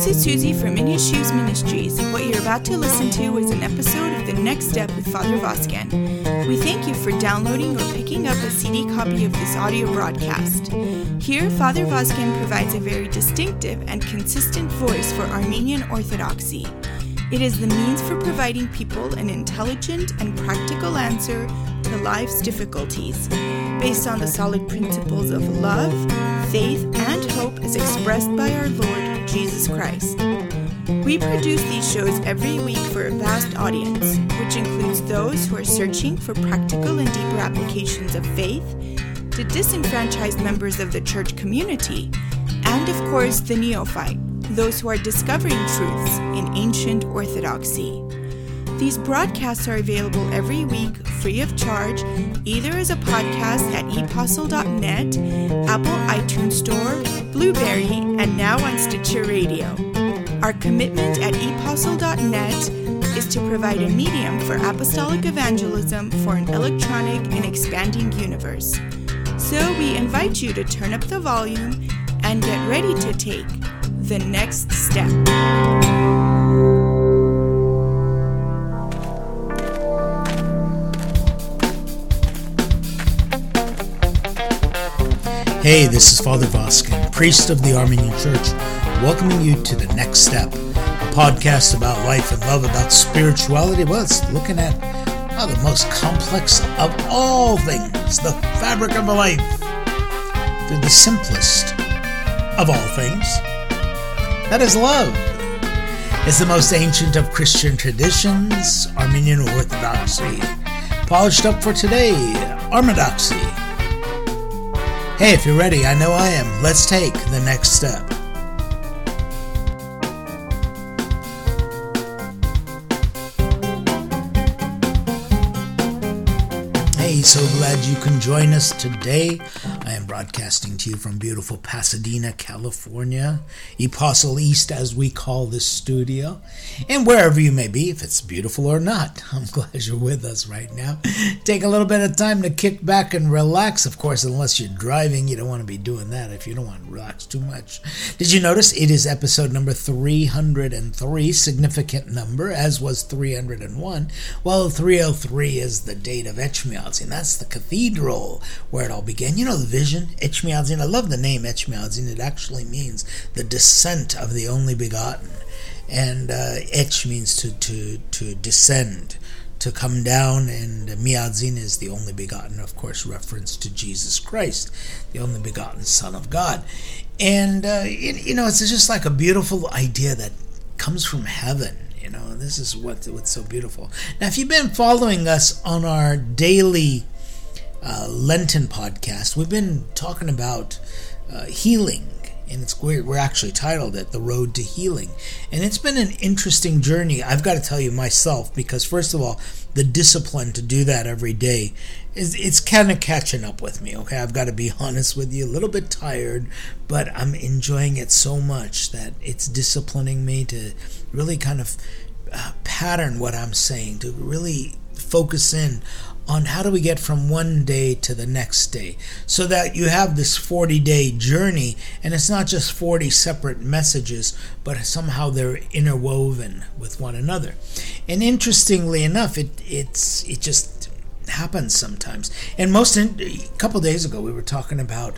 This is Susie from In His Shoes Ministries. What you're about to listen to is an episode of The Next Step with Father Vosken. We thank you for downloading or picking up a CD copy of this audio broadcast. Here, Father Vosken provides a very distinctive and consistent voice for Armenian Orthodoxy. It is the means for providing people an intelligent and practical answer to life's difficulties, based on the solid principles of love, faith, and hope as expressed by our Lord Jesus Christ. We produce these shows every week for a vast audience, which includes those who are searching for practical and deeper applications of faith, to disenfranchised members of the church community, and of course the neophyte, those who are discovering truths in ancient orthodoxy. These broadcasts are available every week free of charge, either as a podcast at epostle.net, Apple iTunes Store, Blueberry, and now on Stitcher Radio. Our commitment at epostle.net is to provide a medium for apostolic evangelism for an electronic and expanding universe. So we invite you to turn up the volume and get ready to take the next step. Hey, this is Father Vosken, priest of the Armenian Church, welcoming you to The Next Step, a podcast about life and love, about spirituality. Well, it's looking at the most complex of all things, the fabric of life, through the simplest of all things. That is love. It's the most ancient of Christian traditions, Armenian Orthodoxy. Polished up for today, Armadoxy. Hey, if you're ready, I know I am. Let's take the next step. Hey, so glad you can join us today. I am broadcasting to you from beautiful Pasadena, California, Epostle East, as we call this studio, and wherever you may be, if it's beautiful or not, I'm glad you're with us right now. Take a little bit of time to kick back and relax. Of course, unless you're driving, you don't want to be doing that if you don't want to relax too much. Did you notice it is episode number 303, significant number, as was 301. Well, 303 is the date of Etchmiadzin. That's the cathedral where it all began. You know the vision, Etchmiadzin. I love the name Etchmiadzin. It actually means the descent of the only begotten. And Etch means to descend, to come down, and Miadzin is the only begotten, of course, reference to Jesus Christ, the only begotten Son of God. And, it's just like a beautiful idea that comes from heaven. This is what's so beautiful. Now, if you've been following us on our daily Lenten podcast, we've been talking about healing, and we're actually titled it The Road to Healing. And it's been an interesting journey, I've got to tell you myself, because first of all, the discipline to do that every day, it's kind of catching up with me, okay? I've got to be honest with you, a little bit tired, but I'm enjoying it so much that it's disciplining me to really kind of pattern what I'm saying, to really focus in on how do we get from one day to the next day, so that you have this 40-day journey, and it's not just 40 separate messages, but somehow they're interwoven with one another. And interestingly enough, it just happens sometimes. And a couple of days ago, we were talking about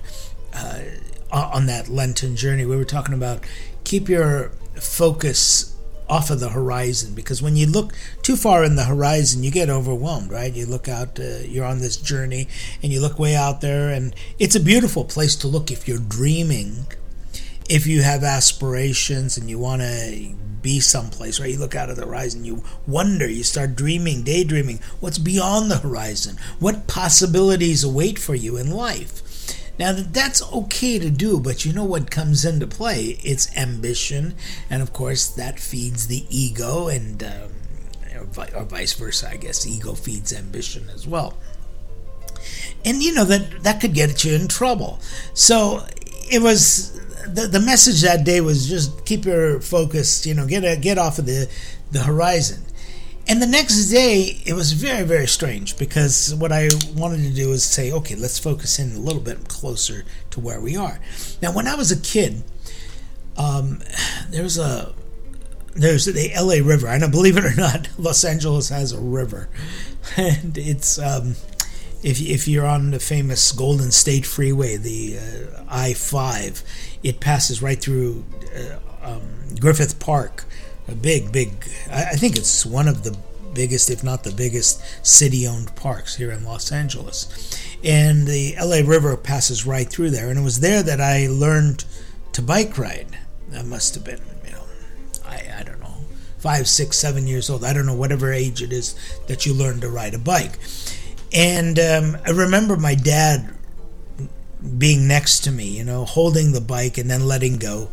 on that Lenten journey, we were talking about keep your focus off of the horizon, because when you look too far in the horizon, you get overwhelmed, right? You look out, you're on this journey, and you look way out there, and it's a beautiful place to look if you're dreaming, if you have aspirations and you want to be someplace, right? You look out of the horizon, you wonder, you start dreaming, daydreaming, what's beyond the horizon? What possibilities await for you in life? Now, that's okay to do, but you know what comes into play? It's ambition, and of course, that feeds the ego, and or vice versa, I guess. Ego feeds ambition as well. And, that could get you in trouble. So, it was, the message that day was just keep your focus, get off of the horizon. And the next day, it was very, very strange, because what I wanted to do is say, okay, let's focus in a little bit closer to where we are. Now, when I was a kid, there's the LA River. I know, believe it or not, Los Angeles has a river, and it's if you're on the famous Golden State Freeway, the I-5, it passes right through Griffith Park, a big. I think it's one of the biggest, if not the biggest, city-owned parks here in Los Angeles, and the LA River passes right through there. And it was there that I learned to bike ride. That must have been, I don't know, 5, 6, 7 years old. I don't know, whatever age it is that you learn to ride a bike. And I remember my dad being next to me, holding the bike and then letting go.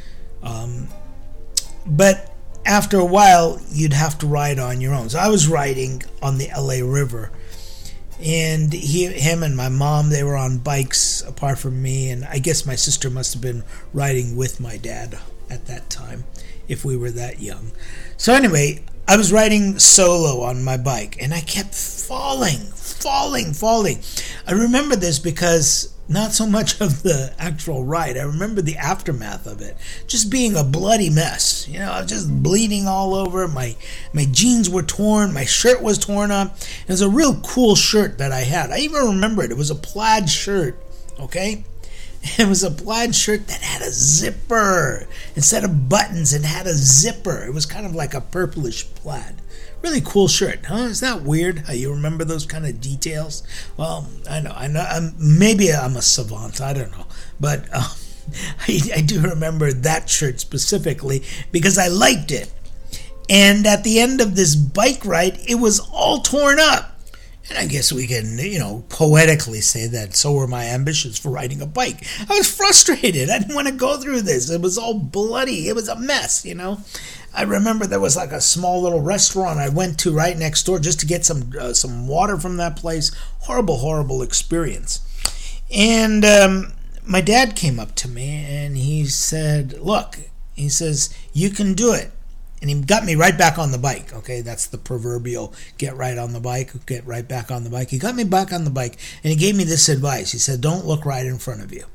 But after a while, you'd have to ride on your own. So I was riding on the LA River, and him and my mom, they were on bikes apart from me, and I guess my sister must have been riding with my dad at that time, if we were that young. So anyway, I was riding solo on my bike, and I kept falling. I remember this because not so much of the actual ride. I remember the aftermath of it, just being a bloody mess. I was just bleeding all over. My jeans were torn. My shirt was torn up. It was a real cool shirt that I had. I even remember it. It was a plaid shirt, okay? It was a plaid shirt that had a zipper. Instead of buttons, it had a zipper. It was kind of like a purplish plaid. Really cool shirt, huh? Is that weird how you remember those kind of details? Well, I know. Maybe I'm a savant. I don't know. But I do remember that shirt specifically because I liked it. And at the end of this bike ride, it was all torn up. And I guess we can, poetically say that so were my ambitions for riding a bike. I was frustrated. I didn't want to go through this. It was all bloody. It was a mess, I remember there was like a small little restaurant I went to right next door just to get some water from that place. Horrible experience. And my dad came up to me and he said, look, he says, you can do it. And he got me right back on the bike, okay? That's the proverbial get right on the bike, get right back on the bike. He got me back on the bike, and he gave me this advice. He said, don't look right in front of you.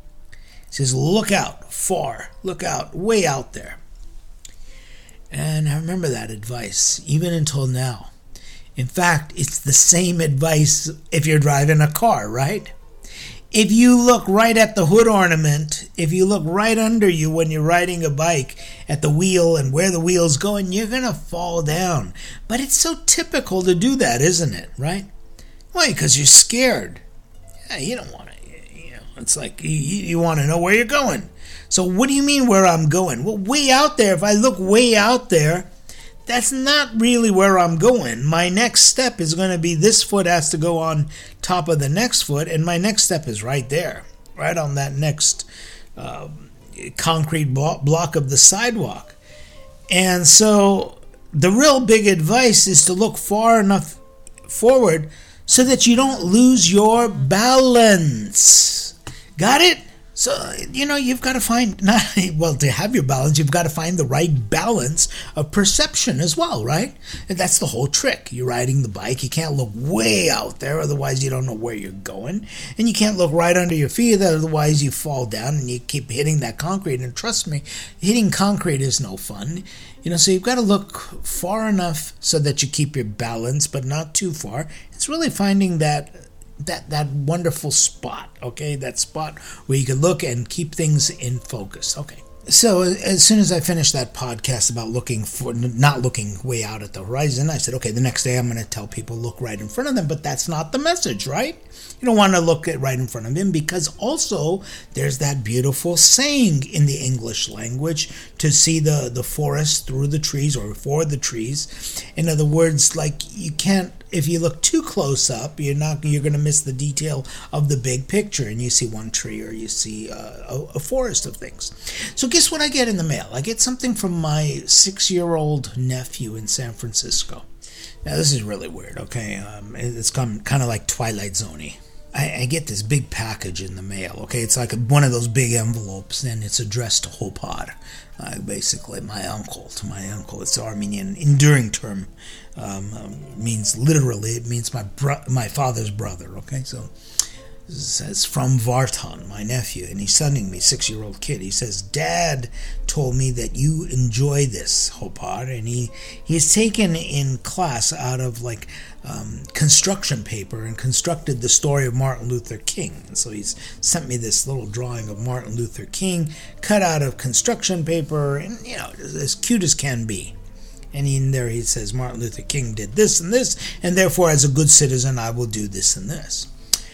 He says, look out far, look out, way out there. And I remember that advice, even until now. In fact, it's the same advice if you're driving a car, right? If you look right at the hood ornament, if you look right under you when you're riding a bike at the wheel and where the wheel's going, you're going to fall down. But it's so typical to do that, isn't it, right? Why? Because you're scared. Yeah, you don't want to, it's like you want to know where you're going. So what do you mean where I'm going? Well, way out there, if I look way out there, that's not really where I'm going. My next step is going to be this foot has to go on top of the next foot, and my next step is right there, right on that next concrete block of the sidewalk. And so the real big advice is to look far enough forward so that you don't lose your balance. Got it? So, you've got to find, to have your balance, you've got to find the right balance of perception as well, right? And that's the whole trick. You're riding the bike, you can't look way out there, otherwise you don't know where you're going. And you can't look right under your feet, otherwise you fall down and you keep hitting that concrete. And trust me, hitting concrete is no fun. So you've got to look far enough so that you keep your balance, but not too far. It's really finding that wonderful spot, okay? That spot where you can look and keep things in focus, okay? So as soon as I finished that podcast about not looking way out at the horizon, I said, okay, the next day I'm going to tell people look right in front of them, but that's not the message, right? You don't want to look right in front of them because also there's that beautiful saying in the English language to see the forest through the trees or for the trees. In other words, like you can't, if you look too close up, you're going to miss the detail of the big picture, and you see one tree or you see a forest of things. So guess what I get in the mail? I get something from my 6-year-old nephew in San Francisco. Now this is really weird, okay? It's kind of like Twilight Zone-y. I get this big package in the mail, okay? It's like one of those big envelopes, and it's addressed to Hopar, basically to my uncle. It's the Armenian enduring term. It means my father's brother, okay? So says, from Vartan, my nephew, and he's sending me, 6-year-old kid. He says, Dad told me that you enjoy this, Hopar, and he's taken in class out of construction paper and constructed the story of Martin Luther King. And so he's sent me this little drawing of Martin Luther King cut out of construction paper, and as cute as can be. And in there he says, Martin Luther King did this, and therefore as a good citizen I will do this and this.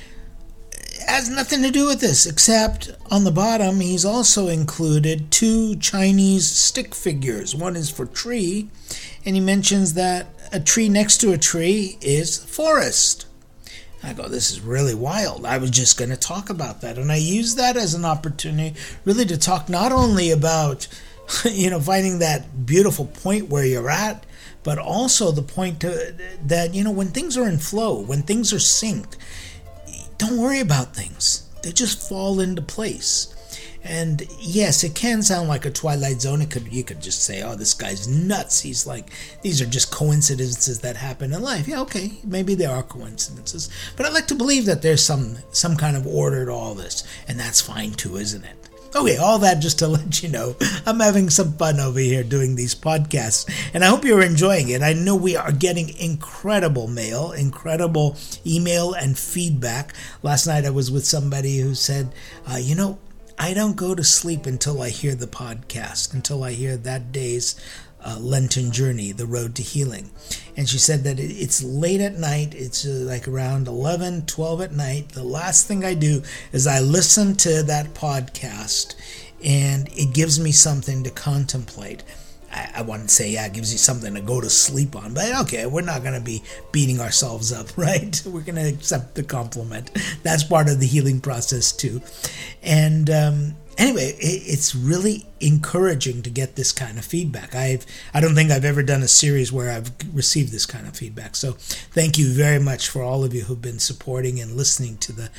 It has nothing to do with this, except on the bottom he's also included 2 Chinese stick figures. One is for tree, and he mentions that a tree next to a tree is forest. I go, this is really wild. I was just going to talk about that. And I use that as an opportunity really to talk not only about, finding that beautiful point where you're at, but also the point that, when things are in flow, when things are synced, don't worry about things. They just fall into place. And yes, it can sound like a Twilight Zone. You could just say, oh, this guy's nuts. He's like, these are just coincidences that happen in life. Yeah, okay, maybe there are coincidences. But I'd like to believe that there's some kind of order to all this. And that's fine too, isn't it? Okay, all that just to let you know, I'm having some fun over here doing these podcasts, and I hope you're enjoying it. I know we are getting incredible mail, incredible email and feedback. Last night I was with somebody who said, I don't go to sleep until I hear the podcast, until I hear that day's Lenten journey, The Road to Healing. And she said that it's late at night. It's like around 11, 12 at night. The last thing I do is I listen to that podcast, and it gives me something to contemplate. I wouldn't say, it gives you something to go to sleep on. But okay, we're not going to be beating ourselves up, right? We're going to accept the compliment. That's part of the healing process too. And anyway, it's really encouraging to get this kind of feedback. I don't think I've ever done a series where I've received this kind of feedback. So thank you very much for all of you who've been supporting and listening to the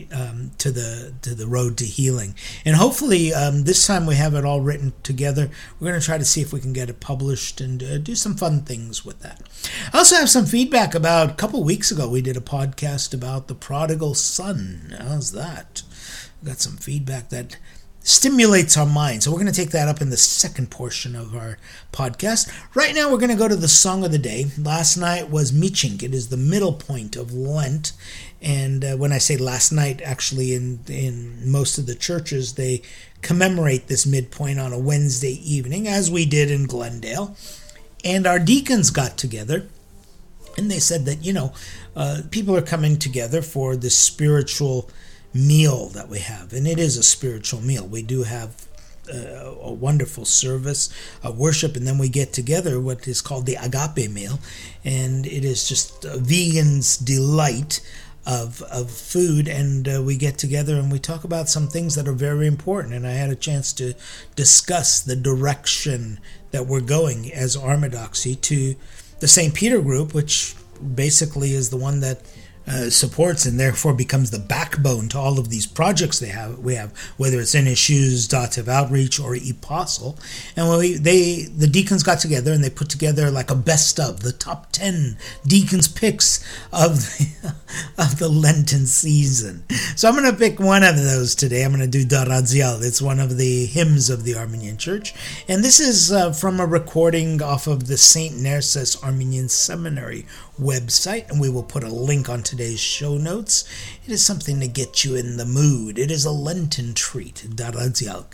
Road to Healing. And hopefully this time we have it all written together. We're going to try to see if we can get it published and do some fun things with that. I also have some feedback about a couple weeks ago. We did a podcast about the prodigal son. How's that? We got some feedback that stimulates our mind. So we're going to take that up in the second portion of our podcast. Right now we're going to go to the song of the day. Last night was Michink. It is the middle point of Lent. And when I say last night, actually in most of the churches, they commemorate this midpoint on a Wednesday evening, as we did in Glendale. And our deacons got together, and they said that, people are coming together for this spiritual meal that we have, and it is a spiritual meal. We do have a wonderful service, a worship, and then we get together what is called the agape meal, and it is just a vegan's delight of food, and we get together and we talk about some things that are very important. And I had a chance to discuss the direction that we're going as Orthodoxy to the St. Peter group, which basically is the one that supports and therefore becomes the backbone to all of these projects we have, whether it's Issues, Dative Outreach, or Apostle. And the deacons got together and they put together like a best of the top 10 deacons picks of the Lenten season. So I'm going to pick one of those today. I'm going to do Daradzial. It's one of the hymns of the Armenian Church, and this is from a recording off of the St. Nerses Armenian Seminary website, and we will put a link on today's show notes. It is something to get you in the mood. It is a Lenten treat. Daradzialk.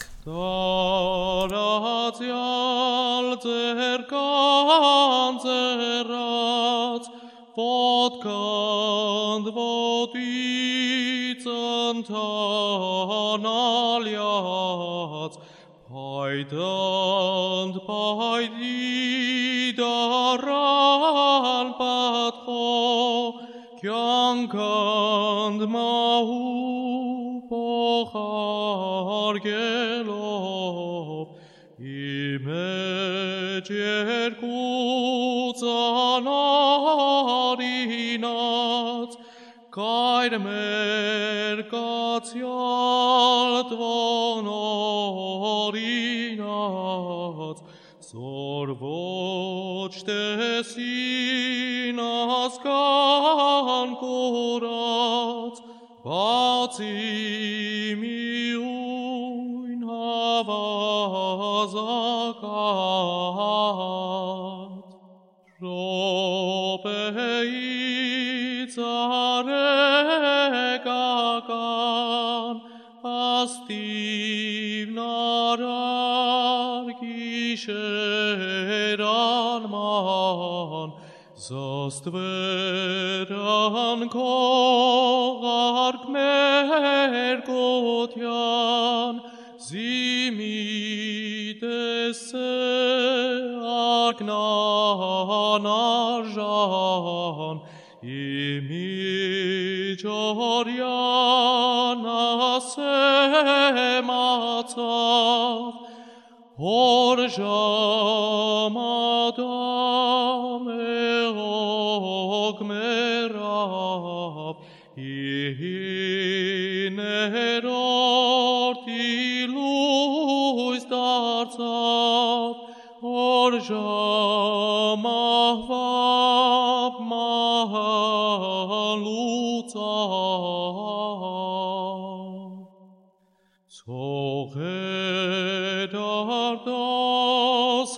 Daradzial zerkan zerat, vodkand vodicen tanaliat, paidand paidi daran patcho, kyankand mahu pochar gelov, imej erkut anarinat, kaid merkatial tvonorinat, sorvoch tesinas kan kurat, Atzimiun havazakat, Ropei tzaregakan, Astiv narar gisheran man, Zastveran kogark mergotian, Zimitese agnanarjan, Imijoriana sematav, Orjamadam eog merav, Ihinerort iluis darzav, Orjamahvav mahalutav. Sogedardos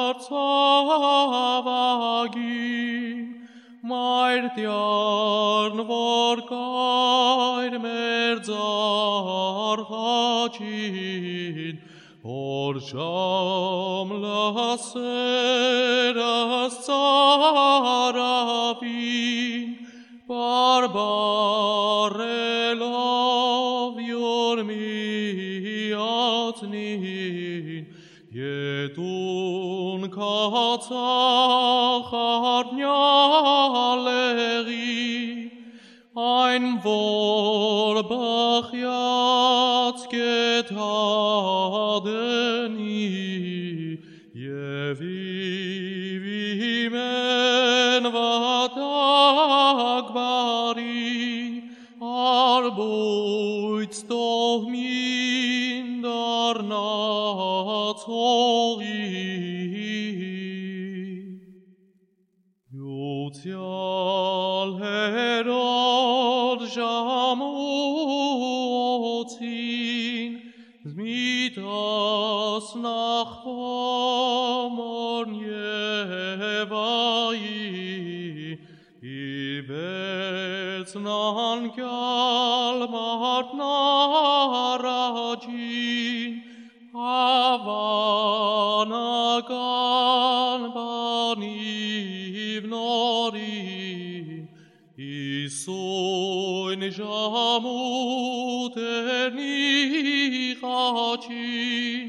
artsavagim, Mair diarn vorgair merdzar hachin, Orsham laseras zaravin, Barbarelov yormiatnin, Yedun katzachar nyaleri, Ein vorbachyat getadeni, Yevivimen vadagbari, Arbuits doch min darnatori. Yutial herod jamutin, Zmitas nach pomornievai, Ibets nan galmart narajin, Havanagan baniv norin, Isuin jamut ernichachin,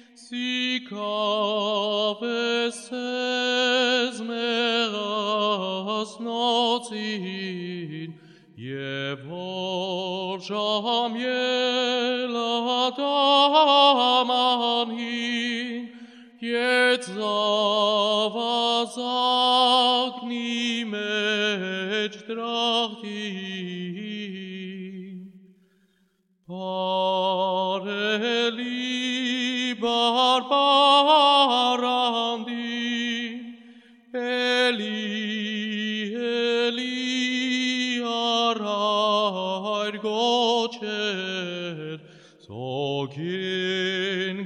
Sikaveses meras notzin, Yevor jam yeladamanin, Yetzavazagni mejdrachtin. Pareli barbarandin, Eli, Eli, arar gochet, Sogin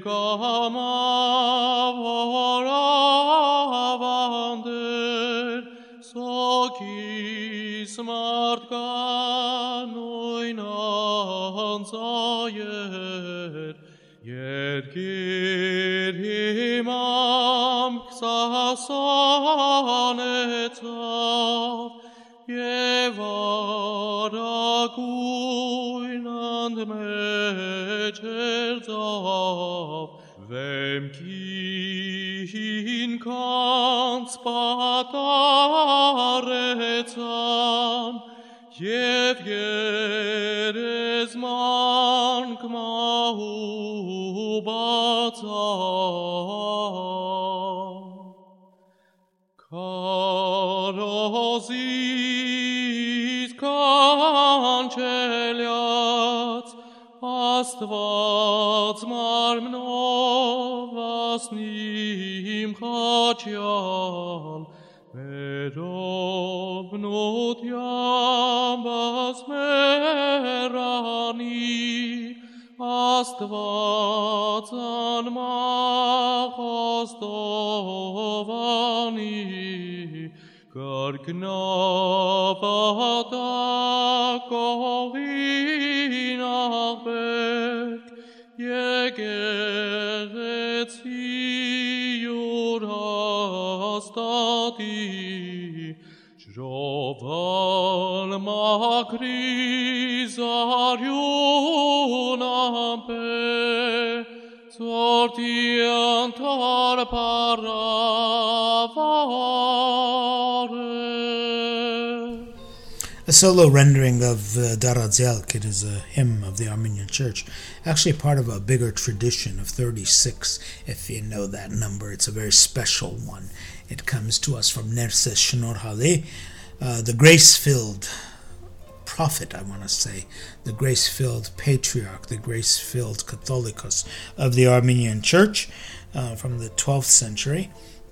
gamavaravandet, Sogi smart ganoinan zayet, Yet gir himam ksasanetav, Yevaraguinand mecherzav, Vem kihin kans pataretzan, Yevgeres man kmahu batzan. Karozis kancheliat, Astvats marmnovas nim chachial, Merovnot yambas erani, Astvat anmachostovani, Karknavata kovinach berg, Yegeret Sion hastati, Shroval makrizarion ampe, sortiant ar paravare. A solo rendering of Daradzelk, it is a hymn of the Armenian Church, actually part of a bigger tradition of 36, if you know that number. It's a very special one. It comes to us from Nerses Shnorhale, the grace-filled prophet, I want to say, the grace-filled patriarch, the grace-filled Catholicos of the Armenian Church from the 12th century.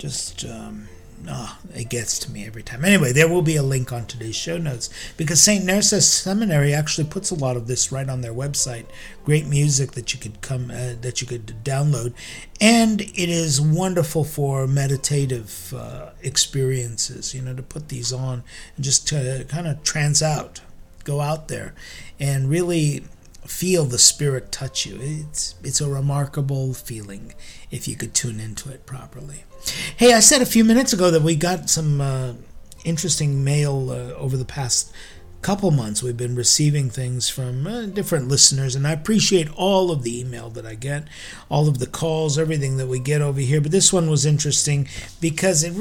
It gets to me every time. Anyway, there will be a link on today's show notes because St. Nerses Seminary actually puts a lot of this right on their website. Great music that you could download, and it is wonderful for meditative experiences. To put these on and just to kind of go out there, and really feel the Spirit touch you. It's a remarkable feeling if you could tune into it properly. Hey, I said a few minutes ago that we got some interesting mail over the past couple months. We've been receiving things from different listeners, and I appreciate all of the email that I get, all of the calls, everything that we get over here. But this one was interesting because it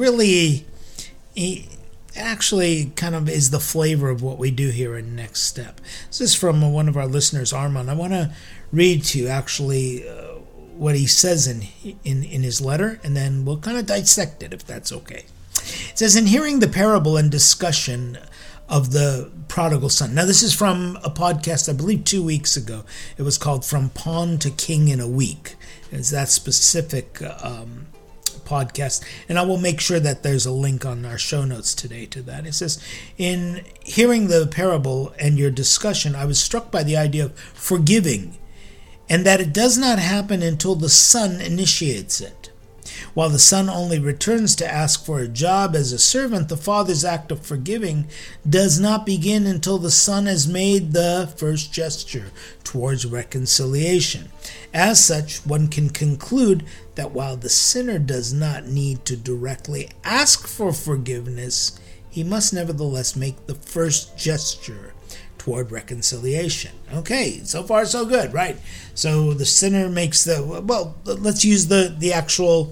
actually kind of is the flavor of what we do here in Next Step. This is from one of our listeners, Armand. I want to read to you actually what he says in his letter, and then we'll kind of dissect it if that's okay. It says, in hearing the parable and discussion of the prodigal son. Now this is from a podcast, I believe 2 weeks ago. It was called From Pawn to King in a Week. It's that specific podcast, and I will make sure that there's a link on our show notes today to that. It says, in hearing the parable and your discussion, I was struck by the idea of forgiving, and that it does not happen until the son initiates it. While the son only returns to ask for a job as a servant, the father's act of forgiving does not begin until the son has made the first gesture towards reconciliation. As such, one can conclude that while the sinner does not need to directly ask for forgiveness, he must nevertheless make the first gesture toward reconciliation. Okay, so far so good, right? So the sinner makes let's use the actual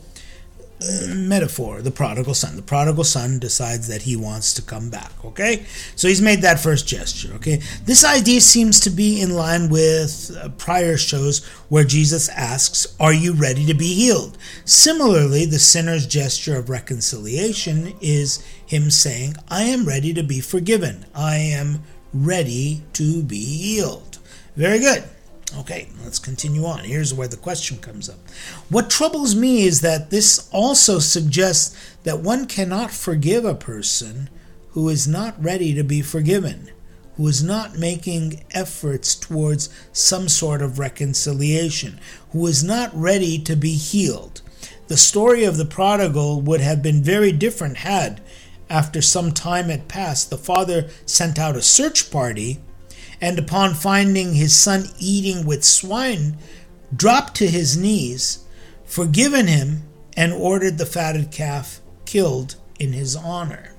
metaphor, the prodigal son. The prodigal son decides that he wants to come back, okay? So he's made that first gesture, okay? This idea seems to be in line with prior shows where Jesus asks, are you ready to be healed? Similarly, the sinner's gesture of reconciliation is him saying, I am ready to be forgiven. I am ready to be healed. Very good. Okay, let's continue on. Here's where the question comes up. What troubles me is that this also suggests that one cannot forgive a person who is not ready to be forgiven, who is not making efforts towards some sort of reconciliation, who is not ready to be healed. The story of the prodigal would have been very different had, after some time had passed, the father sent out a search party, and upon finding his son eating with swine, dropped to his knees, forgiven him, and ordered the fatted calf killed in his honor.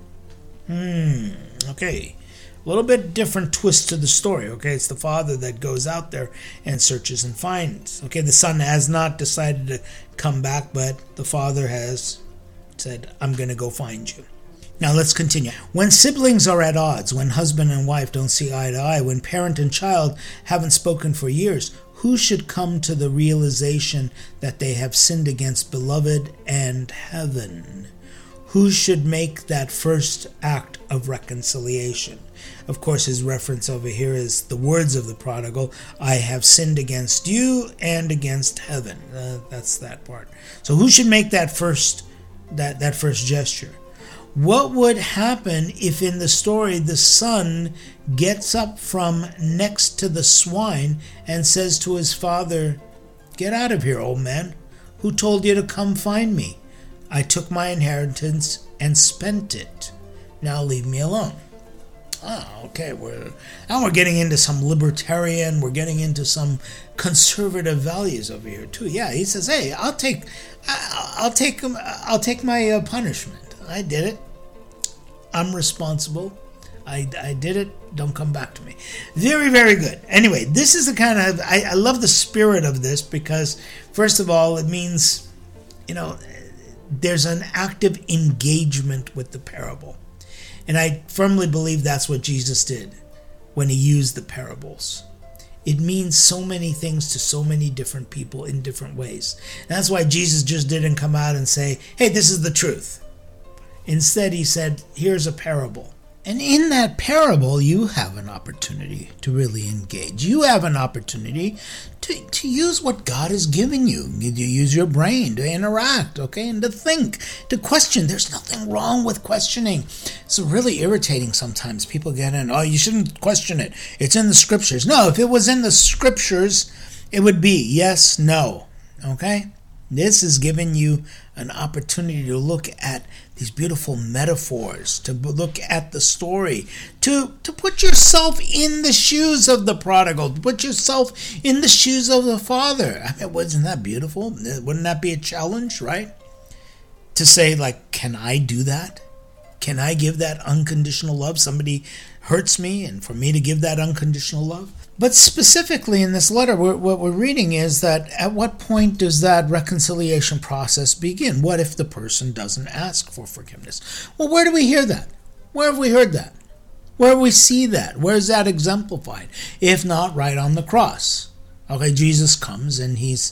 Okay. A little bit different twist to the story, okay? It's the father that goes out there and searches and finds. Okay, the son has not decided to come back, but the father has said, I'm going to go find you. Now let's continue. When siblings are at odds, when husband and wife don't see eye to eye, when parent and child haven't spoken for years, who should come to the realization that they have sinned against beloved and heaven? Who should make that first act of reconciliation? Of course, his reference over here is the words of the prodigal, I have sinned against you and against heaven. That's that part. So who should make that first gesture? What would happen if in the story the son gets up from next to the swine and says to his father, "Get out of here, old man. Who told you to come find me? I took my inheritance and spent it. Now leave me alone." Okay, now we're getting into some libertarian, we're getting into some conservative values over here too. Yeah, he says, "Hey, I'll take my punishment. I did it. I'm responsible. I did it. Don't come back to me." Very, very good. Anyway, this is the kind of, I love the spirit of this because, first of all, it means, there's an active engagement with the parable. And I firmly believe that's what Jesus did when he used the parables. It means so many things to so many different people in different ways. And that's why Jesus just didn't come out and say, "Hey, this is the truth." Instead, he said, "Here's a parable." And in that parable, you have an opportunity to really engage. You have an opportunity to use what God has given you. You use your brain to interact, okay, and to think, to question. There's nothing wrong with questioning. It's really irritating sometimes. People get in, "Oh, you shouldn't question it. It's in the scriptures." No, if it was in the scriptures, it would be yes, no, okay? This is giving you an opportunity to look at these beautiful metaphors, to look at the story, to put yourself in the shoes of the prodigal, to put yourself in the shoes of the father. I mean, wasn't that beautiful? Wouldn't that be a challenge, right? To say, like, can I do that? Can I give that unconditional love? Somebody hurts me, and for me to give that unconditional love? But specifically in this letter, what we're reading is that at what point does that reconciliation process begin? What if the person doesn't ask for forgiveness? Well, where do we hear that? Where have we heard that? Where do we see that? Where is that exemplified? If not right on the cross. Okay, Jesus comes and he's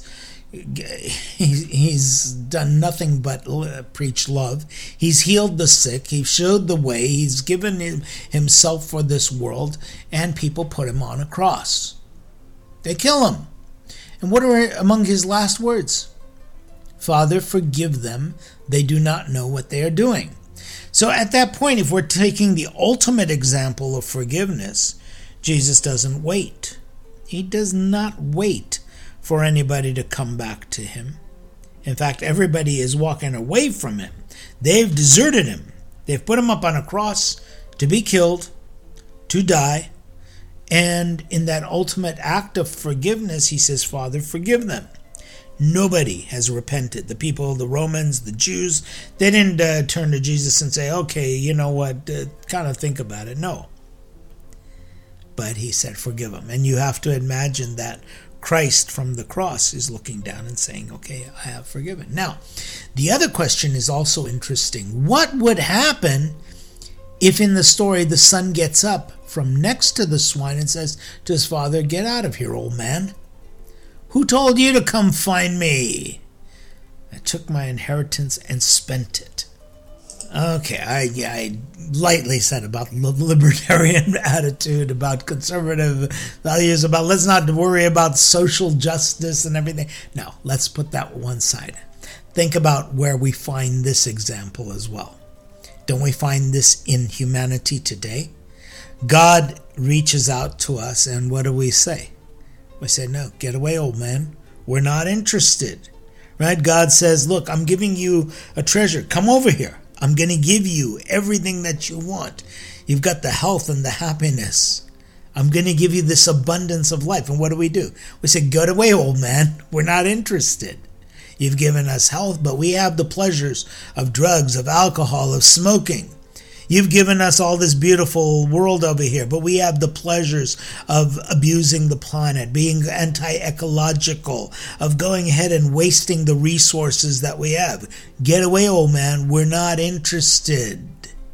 done nothing but preach love. He's healed the sick. He showed the way. He's given himself for this world, and people put him on a cross. They kill him. And what are among his last words? "Father, forgive them. They do not know what they are doing." So at that point, if we're taking the ultimate example of forgiveness, Jesus doesn't wait. He does not wait for anybody to come back to him. In fact, everybody is walking away from him. They've deserted him. They've put him up on a cross to be killed, to die. And in that ultimate act of forgiveness, he says, "Father, forgive them." Nobody has repented. The people, the Romans, the Jews, they didn't turn to Jesus and say, "Okay, you know what, kind of think about it." No. But he said, "Forgive them." And you have to imagine that Christ from the cross is looking down and saying, "Okay, I have forgiven." Now, the other question is also interesting. What would happen if in the story the son gets up from next to the swine and says to his father, "Get out of here, old man. Who told you to come find me? I took my inheritance and spent it." Okay, I lightly said about the libertarian attitude, about conservative values, about let's not worry about social justice and everything. No, let's put that one side. Think about where we find this example as well. Don't we find this in humanity today? God reaches out to us, and what do we say? We say, "No, get away, old man. We're not interested." Right? God says, "Look, I'm giving you a treasure. Come over here. I'm going to give you everything that you want. You've got the health and the happiness. I'm going to give you this abundance of life." And what do? We say, "Get away, old man. We're not interested. You've given us health, but we have the pleasures of drugs, of alcohol, of smoking. You've given us all this beautiful world over here, but we have the pleasures of abusing the planet, being anti-ecological, of going ahead and wasting the resources that we have. Get away, old man. We're not interested.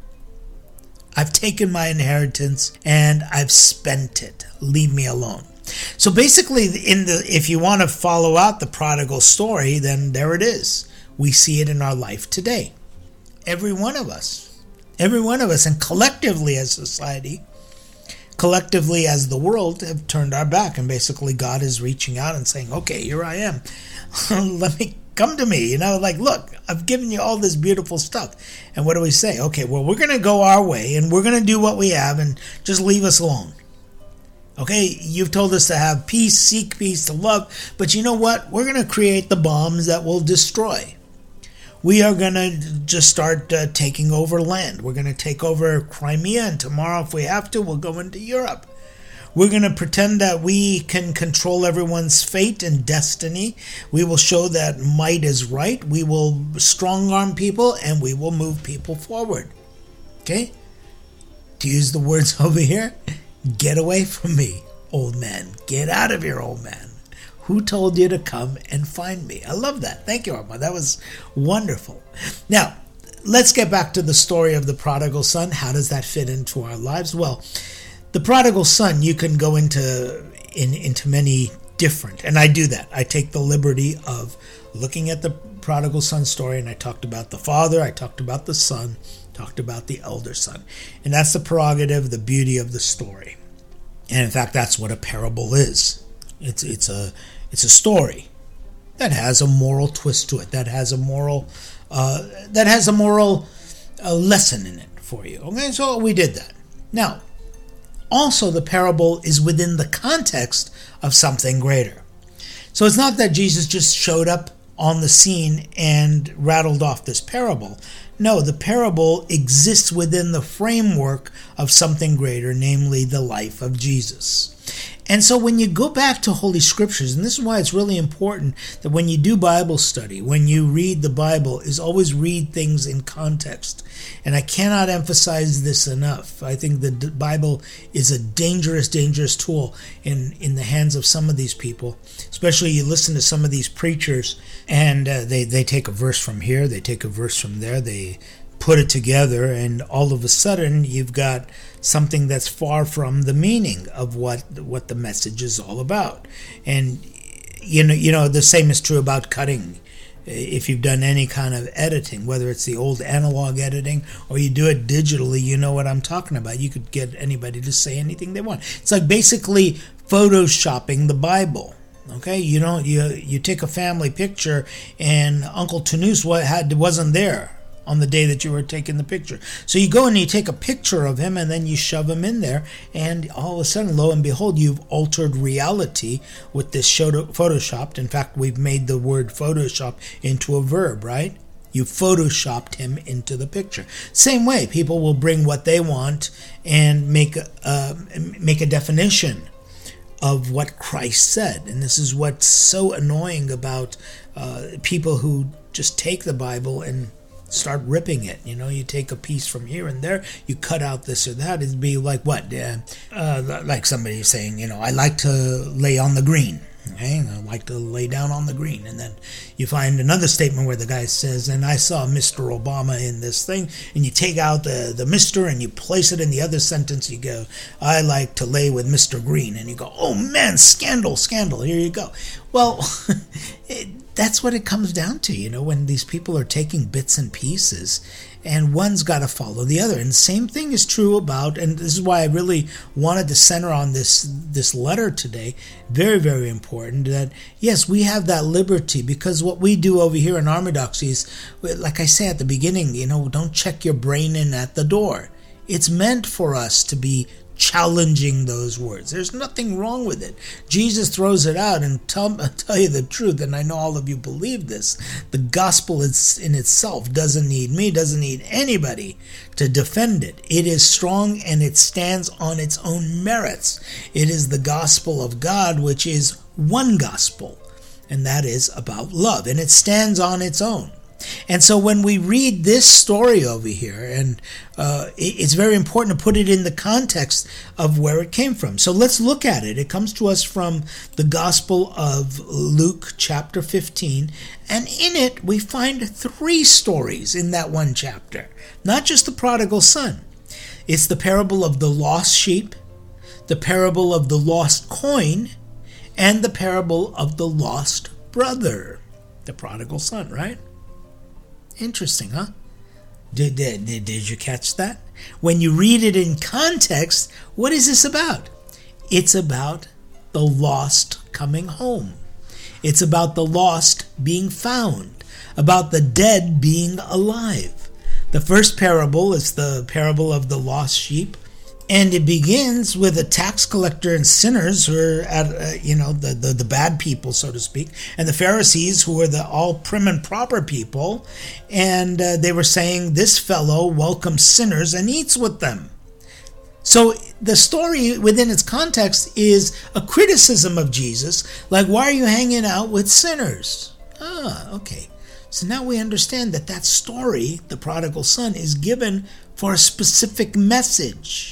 I've taken my inheritance and I've spent it. Leave me alone." So basically, if you want to follow out the prodigal story, then there it is. We see it in our life today. Every one of us, and collectively as society, collectively as the world, have turned our back, and basically God is reaching out and saying, "Okay, here I am. Let me Come to me, look, I've given you all this beautiful stuff. And what do we say? Okay, well, we're going to go our way, and we're going to do what we have, and just leave us alone. Okay, you've told us to have peace, seek peace, to love, but you know what? We're going to create the bombs that will destroy. We are going to just start taking over land. We're going to take over Crimea, and tomorrow, if we have to, we'll go into Europe. We're going to pretend that we can control everyone's fate and destiny. We will show that might is right. We will strong-arm people, and we will move people forward. Okay? To use the words over here, get away from me, old man. Get out of here, old man. Who told you to come and find me? I love that. Thank you, Armand. That was wonderful. Now, let's get back to the story of the prodigal son. How does that fit into our lives? Well, the prodigal son, you can go into many different, and I do that. I take the liberty of looking at the prodigal son story, and I talked about the father, I talked about the son, talked about the elder son. And that's the prerogative, the beauty of the story. And in fact, that's what a parable is. It's a story that has a moral twist to it, that has a moral lesson in it for you. Okay, so we did that. Now, also the parable is within the context of something greater. So it's not that Jesus just showed up on the scene and rattled off this parable. No, the parable exists within the framework of something greater, namely the life of Jesus. And so when you go back to Holy Scriptures, and this is why it's really important that when you do Bible study, when you read the Bible, is always read things in context. And I cannot emphasize this enough. I think the Bible is a dangerous, dangerous tool in the hands of some of these people. Especially you listen to some of these preachers, and they take a verse from here, they take a verse from there, they put it together, and all of a sudden you've got something that's far from the meaning of what the message is all about. And you know the same is true about cutting. If you've done any kind of editing, whether it's the old analog editing or you do it digitally, you know what I'm talking about. You could get anybody to say anything they want. It's like basically photoshopping the Bible. Okay, you take a family picture and Uncle Tanus wasn't there on the day that you were taking the picture. So you go and you take a picture of him and then you shove him in there, and all of a sudden, lo and behold, you've altered reality with this photoshopped. In fact, we've made the word Photoshop into a verb, right? You photoshopped him into the picture. Same way, people will bring what they want and make a definition of what Christ said. And this is what's so annoying about people who just take the Bible and start ripping it. You take a piece from here and there, you cut out this or that. It'd be like what? Like somebody saying, I like to lay on the green. Okay? I like to lay down on the green. And then you find another statement where the guy says, and I saw Mr. Obama in this thing, and you take out the Mr. and you place it in the other sentence. You go, I like to lay with Mr. Green. And you go, oh man, scandal, here you go. Well, that's what it comes down to, when these people are taking bits and pieces, and one's got to follow the other. And the same thing is true about, and this is why I really wanted to center on this letter today, very, very important, that yes, we have that liberty, because what we do over here in Orthodoxy is, like I say at the beginning, don't check your brain in at the door. It's meant for us to be challenging those words. There's nothing wrong with it. Jesus throws it out, and tell you the truth, and I know all of you believe this, the gospel in itself doesn't need me, doesn't need anybody to defend it. It is strong and it stands on its own merits. It is the gospel of God, which is one gospel, and that is about love, and it stands on its own. And so when we read this story over here, and it's very important to put it in the context of where it came from. So let's look at it. It comes to us from the Gospel of Luke chapter 15, and in it we find 3 stories in that one chapter. Not just the prodigal son. It's the parable of the lost sheep, the parable of the lost coin, and the parable of the lost brother. The prodigal son, right? Interesting, huh? Did you catch that? When you read it in context, what is this about? It's about the lost coming home. It's about the lost being found, about the dead being alive. The first parable is the parable of the lost sheep, and it begins with a tax collector and sinners who are at, the bad people, so to speak, and the Pharisees, who were the all prim and proper people, and they were saying, this fellow welcomes sinners and eats with them. So the story within its context is a criticism of Jesus, like, why are you hanging out with sinners? Okay. So now we understand that story, the prodigal son, is given for a specific message.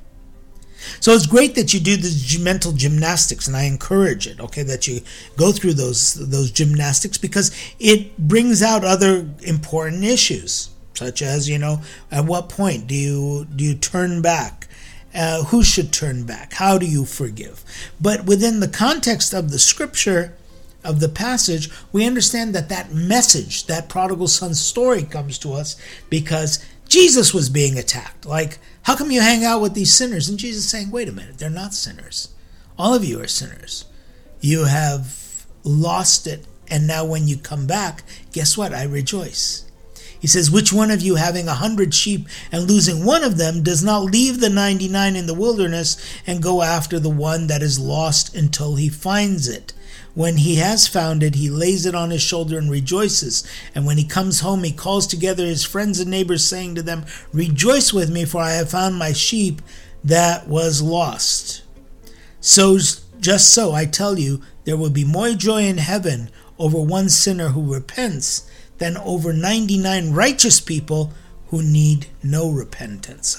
So it's great that you do the mental gymnastics, and I encourage it, okay, that you go through those gymnastics, because it brings out other important issues, such as, at what point do you turn back? Who should turn back? How do you forgive? But within the context of the scripture, of the passage, we understand that message, that prodigal son story, comes to us because Jesus was being attacked. Like, how come you hang out with these sinners? And Jesus is saying, wait a minute, they're not sinners. All of you are sinners. You have lost it, and now when you come back, guess what? I rejoice. He says, which one of you, having 100 sheep and losing one of them, does not leave the 99 in the wilderness and go after the one that is lost until he finds it? When he has found it, he lays it on his shoulder and rejoices. And when he comes home, he calls together his friends and neighbors, saying to them, rejoice with me, for I have found my sheep that was lost. So, just so, I tell you, there will be more joy in heaven over one sinner who repents than over 99 righteous people who need no repentance.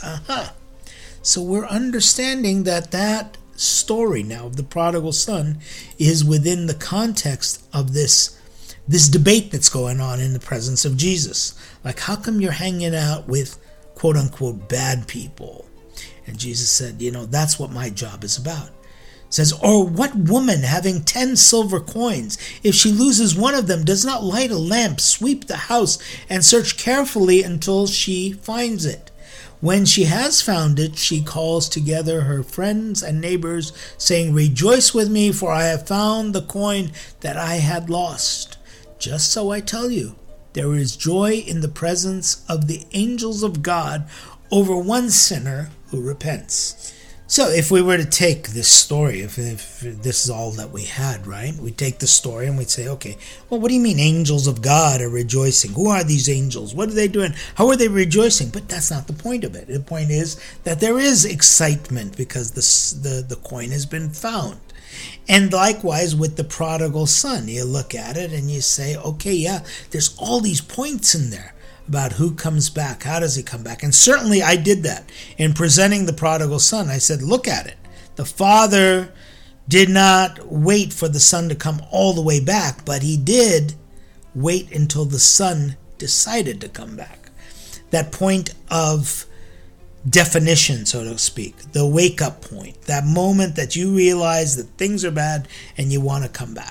So we're understanding that story now of the prodigal son is within the context of this debate that's going on in the presence of Jesus. Like, how come you're hanging out with quote-unquote bad people? And Jesus said, that's what my job is about. It says, or what woman having 10 silver coins, if she loses one of them, does not light a lamp, sweep the house, and search carefully until she finds it? When she has found it, she calls together her friends and neighbors, saying, rejoice with me, for I have found the coin that I had lost. Just so, I tell you, there is joy in the presence of the angels of God over one sinner who repents. So if we were to take this story, if this is all that we had, right? We take the story and we'd say, okay, well, what do you mean angels of God are rejoicing? Who are these angels? What are they doing? How are they rejoicing? But that's not the point of it. The point is that there is excitement because the coin has been found. And likewise with the prodigal son, you look at it and you say, okay, yeah, there's all these points in there about who comes back, how does he come back? And certainly I did that. In presenting the prodigal son, I said, look at it. The father did not wait for the son to come all the way back, but he did wait until the son decided to come back. That point of definition, so to speak, the wake-up point, that moment that you realize that things are bad and you want to come back.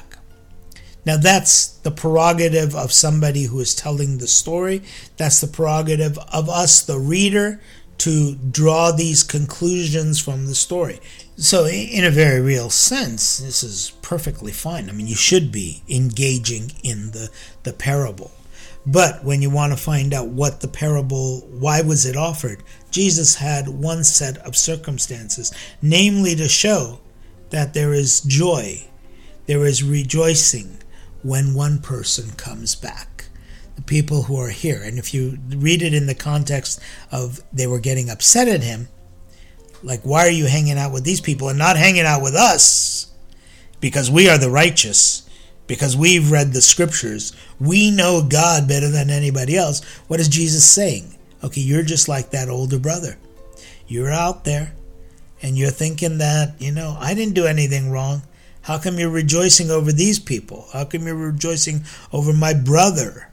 Now that's the prerogative of somebody who is telling the story. That's the prerogative of us, the reader, to draw these conclusions from the story. So in a very real sense, this is perfectly fine. I mean, you should be engaging in the parable. But when you want to find out what the parable, why was it offered, Jesus had one set of circumstances, namely to show that there is joy, there is rejoicing, when one person comes back, the people who are here. And if you read it in the context of they were getting upset at him, like, why are you hanging out with these people and not hanging out with us? Because we are the righteous, because we've read the scriptures, we know God better than anybody else. What is Jesus saying? Okay, you're just like that older brother. You're out there and you're thinking that, I didn't do anything wrong. How come you're rejoicing over these people? How come you're rejoicing over my brother?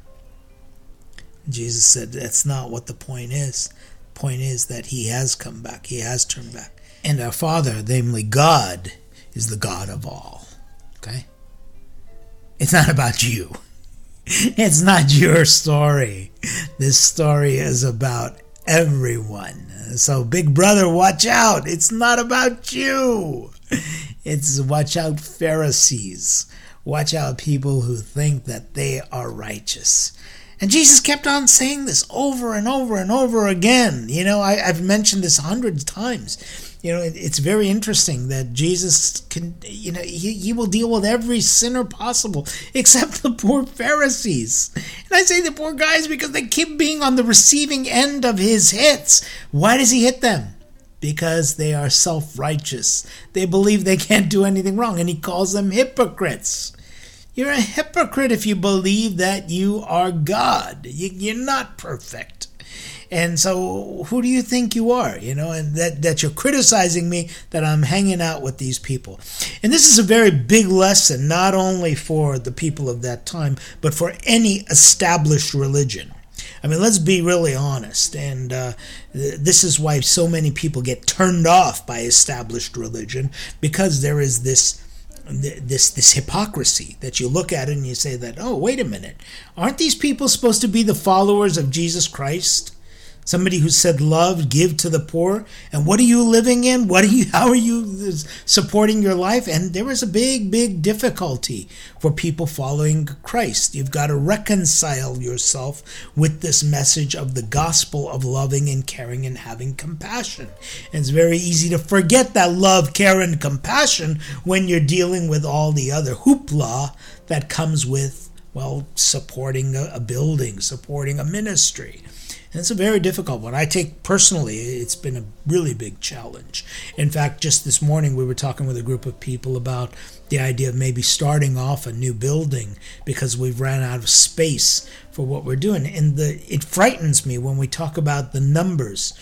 Jesus said that's not what the point is. The point is that he has come back. He has turned back. And our Father, namely God, is the God of all. Okay? It's not about you. It's not your story. This story is about everyone. So, big brother, watch out. It's not about you. It's watch out, Pharisees. Watch out, people who think that they are righteous. And Jesus kept on saying this over and over and over again. I've mentioned this hundreds of times. It's very interesting that Jesus can, he will deal with every sinner possible except the poor Pharisees. And I say the poor guys because they keep being on the receiving end of his hits. Why does he hit them? Because they are self-righteous. They believe they can't do anything wrong, and he calls them hypocrites. You're a hypocrite if you believe that you are God. You're not perfect. And so who do you think you are? And that you're criticizing me, that I'm hanging out with these people. And this is a very big lesson, not only for the people of that time, but for any established religion. I mean, let's be really honest. And this is why so many people get turned off by established religion, because there is this hypocrisy that you look at it and you say that, oh, wait a minute, aren't these people supposed to be the followers of Jesus Christ? Somebody who said, love, give to the poor. And what are you living in? How are you supporting your life? And there is a big, big difficulty for people following Christ. You've got to reconcile yourself with this message of the gospel of loving and caring and having compassion. And it's very easy to forget that love, care, and compassion when you're dealing with all the other hoopla that comes with, supporting a building, supporting a ministry. And it's a very difficult one. I take personally, it's been a really big challenge. In fact, just this morning we were talking with a group of people about the idea of maybe starting off a new building because we've ran out of space for what we're doing. And it frightens me when we talk about the numbers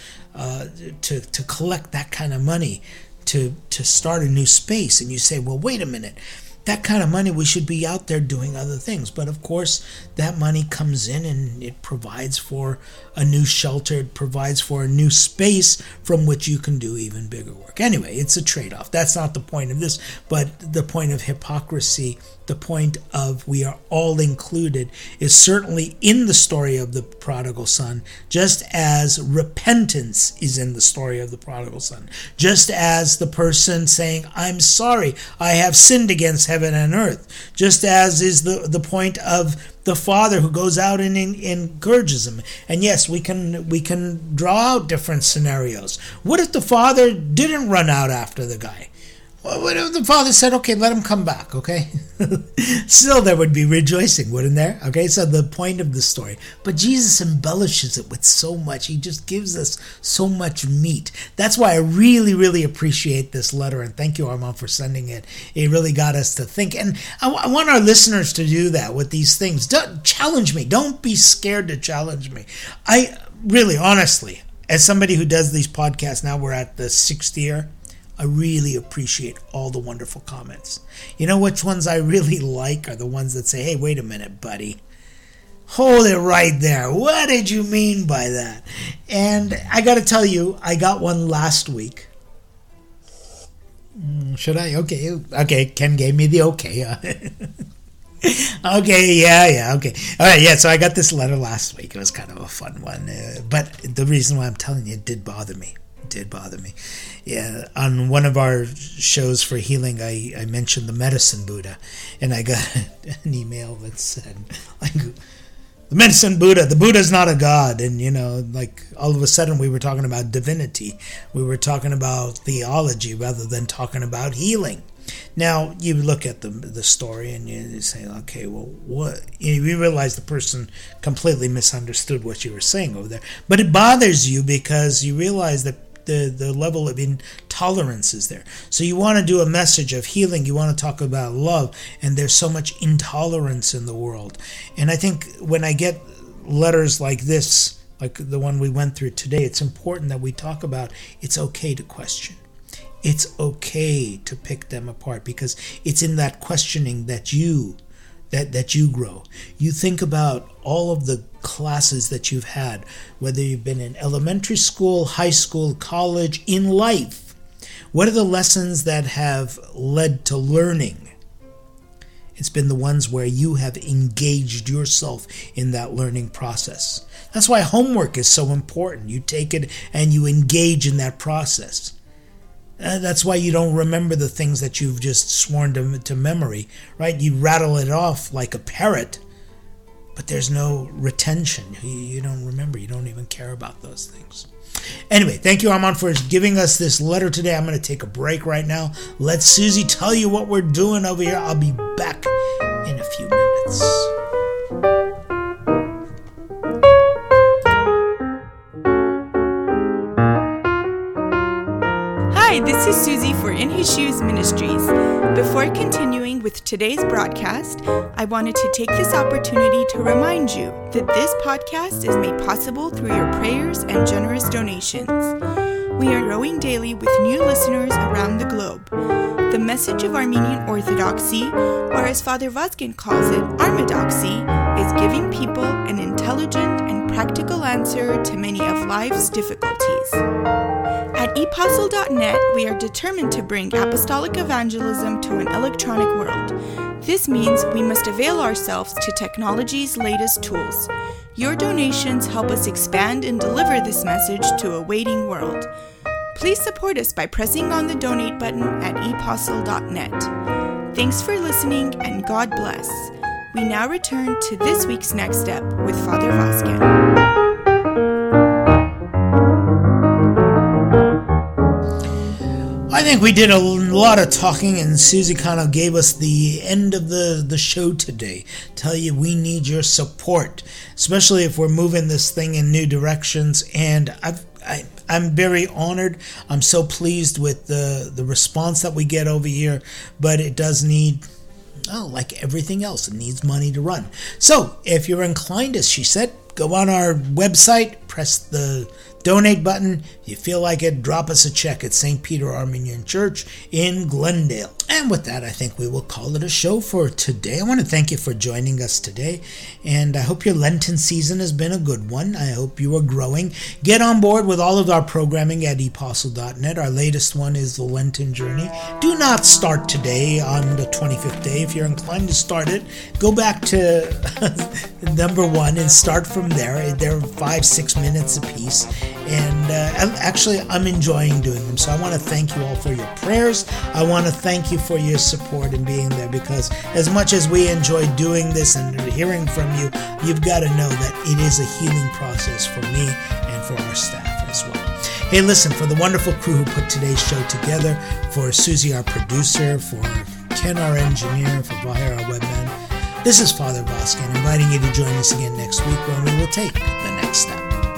to collect that kind of money to start a new space. And you say, well, wait a minute. That kind of money, we should be out there doing other things. But of course, that money comes in and it provides for a new shelter. It provides for a new space from which you can do even bigger work. Anyway, it's a trade-off. That's not the point of this, but the point of hypocrisy, the point of we are all included, is certainly in the story of the prodigal son, just as repentance is in the story of the prodigal son. Just as the person saying, I'm sorry, I have sinned against heaven and earth. Just as is the point of the father who goes out and encourages him. And yes, we can draw out different scenarios. What if the father didn't run out after the guy? What if the father said, okay, let him come back, okay? Still, there would be rejoicing, wouldn't there? Okay, so the point of the story. But Jesus embellishes it with so much. He just gives us so much meat. That's why I really, really appreciate this letter. And thank you, Armand, for sending it. It really got us to think. And I want our listeners to do that with these things. Don't challenge me. Don't be scared to challenge me. I really, honestly, as somebody who does these podcasts, now we're at the 6th year, I really appreciate all the wonderful comments. You know which ones I really like are the ones that say, hey, wait a minute, buddy. Hold it right there. What did you mean by that? And I got to tell you, I got one last week. Should I? Okay. Ken gave me the okay. Okay, yeah, okay. All right, yeah, so I got this letter last week. It was kind of a fun one. But the reason why I'm telling you, it did bother me. Yeah, on one of our shows for healing, I mentioned the medicine Buddha, and I got an email that said, like, the medicine Buddha, the Buddha's not a god. And, all of a sudden we were talking about divinity. We were talking about theology rather than talking about healing. Now, you look at the story and you say, okay, well, what? You realize the person completely misunderstood what you were saying over there. But it bothers you because you realize that the level of intolerance is there. So you want to do a message of healing. You want to talk about love. And there's so much intolerance in the world. And I think when I get letters like this, like the one we went through today, it's important that we talk about it's okay to question. It's okay to pick them apart because it's in that questioning that you grow. You think about all of the classes that you've had, whether you've been in elementary school, high school, college, in life. What are the lessons that have led to learning? It's been the ones where you have engaged yourself in that learning process. That's why homework is so important. You take it and you engage in that process. That's why you don't remember the things that you've just sworn to memory, right? You rattle it off like a parrot, but there's no retention. You don't remember. You don't even care about those things. Anyway, thank you, Armand, for giving us this letter today. I'm going to take a break right now. Let Susie tell you what we're doing over here. I'll be back in a few minutes. Hi, this is Susie for In His Shoes Ministries. Before continuing with today's broadcast, I wanted to take this opportunity to remind you that this podcast is made possible through your prayers and generous donations. We are growing daily with new listeners around the globe. The message of Armenian Orthodoxy, or as Father Vazgen calls it, Armadoxy, is giving people an intelligent and practical answer to many of life's difficulties. At ePostle.net, we are determined to bring apostolic evangelism to an electronic world. This means we must avail ourselves to technology's latest tools. Your donations help us expand and deliver this message to a waiting world. Please support us by pressing on the donate button at ePostle.net. Thanks for listening, and God bless. We now return to this week's Next Step with Father Vazgen. I think we did a lot of talking, and Susie kind of gave us the end of the show today. Tell you we need your support, especially if we're moving this thing in new directions. And I'm very honored. I'm so pleased with the response that we get over here, but it does need, like everything else, it needs money to run. So if you're inclined, as she said, go on our website, press the donate button. If you feel like it, drop us a check at St. Peter Armenian Church in Glendale. And with that, I think we will call it a show for today. I want to thank you for joining us today, and I hope your Lenten season has been a good one. I hope you are growing. Get on board with all of our programming at ePostle.net. Our latest one is the Lenten Journey. Do not start today on the 25th day. If you're inclined to start it, go back to number 1 and start from there. They're 5-6 minutes a piece. And actually, I'm enjoying doing them. So I want to thank you all for your prayers. I want to thank you for your support and being there, because as much as we enjoy doing this and hearing from you, you've got to know that it is a healing process for me and for our staff as well. Hey, listen, for the wonderful crew who put today's show together, for Susie, our producer, for Ken, our engineer, for Vahir, our webman, this is Father Vazgen, inviting you to join us again next week when we will take the next step.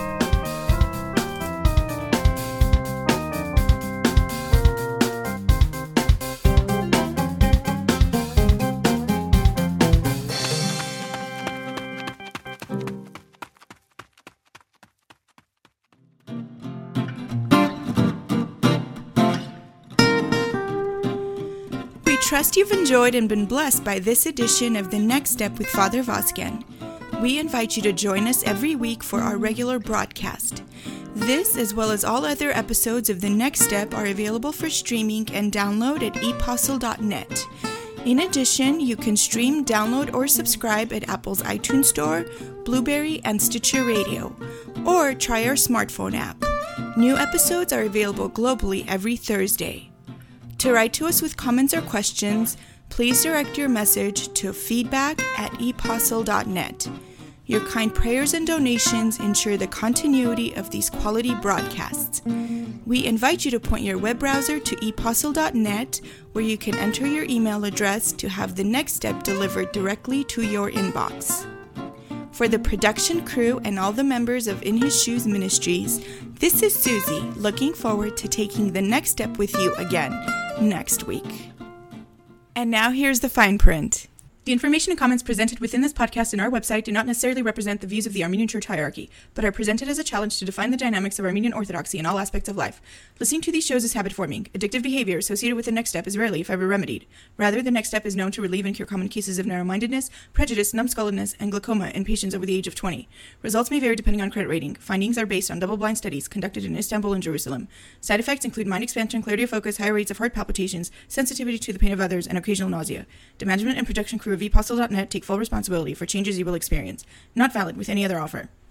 Trust you've enjoyed and been blessed by this edition of The Next Step with Father Vazgen. We invite you to join us every week for our regular broadcast. This, as well as all other episodes of The Next Step, are available for streaming and download at ePostle.net. In addition, you can stream, download, or subscribe at Apple's iTunes Store, Blueberry, and Stitcher Radio, or try our smartphone app. New episodes are available globally every Thursday. To write to us with comments or questions, please direct your message to feedback@epostle.net. Your kind prayers and donations ensure the continuity of these quality broadcasts. We invite you to point your web browser to epostle.net, where you can enter your email address to have the next step delivered directly to your inbox. For the production crew and all the members of In His Shoes Ministries, this is Susie, looking forward to taking the next step with you again next week. And now here's the fine print. The information and comments presented within this podcast and our website do not necessarily represent the views of the Armenian Church hierarchy, but are presented as a challenge to define the dynamics of Armenian Orthodoxy in all aspects of life. Listening to these shows is habit-forming. Addictive behavior associated with the next step is rarely, if ever, remedied. Rather, the next step is known to relieve and cure common cases of narrow-mindedness, prejudice, numbskulledness, and glaucoma in patients over the age of 20. Results may vary depending on credit rating. Findings are based on double-blind studies conducted in Istanbul and Jerusalem. Side effects include mind expansion, clarity of focus, higher rates of heart palpitations, sensitivity to the pain of others, and occasional nausea. The management and production crew of ePostle.net take full responsibility for changes you will experience. Not valid with any other offer.